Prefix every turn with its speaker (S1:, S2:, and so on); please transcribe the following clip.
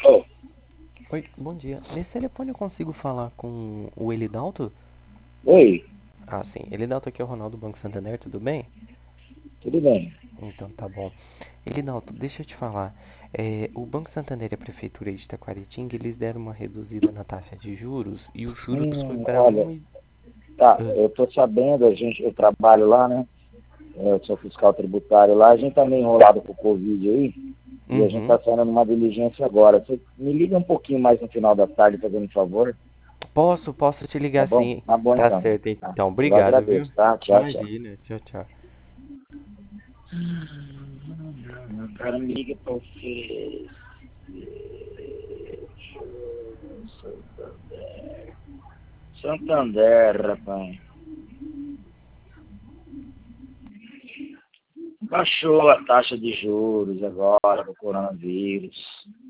S1: Oh,
S2: Oi, bom dia. Nesse telefone eu consigo falar com o Elidalto?
S1: oi,
S2: Ah, sim. Elidalto aqui é o Ronaldo do Banco Santander, tudo bem?
S1: tudo bem?
S2: Então tá bom. Elidalto, deixa eu te falar. O Banco Santander e a Prefeitura de Taquaritinga, eles deram uma reduzida na taxa de juros e os juros foi para
S1: Olha,
S2: 1 e...
S1: tá,
S2: Ah,
S1: eu tô sabendo, eu trabalho lá, né? Eu sou fiscal tributário lá, a gente tá meio enrolado com o Covid aí, e a gente
S2: uhum.
S1: tá saindo numa diligência agora. Você me liga um pouquinho mais no final da tarde, fazendo um favor,
S2: Posso te
S1: tá
S2: ligar
S1: bom?
S2: sim.
S1: Tá bom
S2: Tá
S1: então.
S2: certo,
S1: Tá.
S2: então.
S1: Eu
S2: Obrigado, viu?
S1: agradeço, tá? Tchau, tchau.
S2: Imagina. Tchau, tchau.
S1: O cara me liga pra você. Santander. Santander, rapaz. Baixou a taxa de juros agora do coronavírus.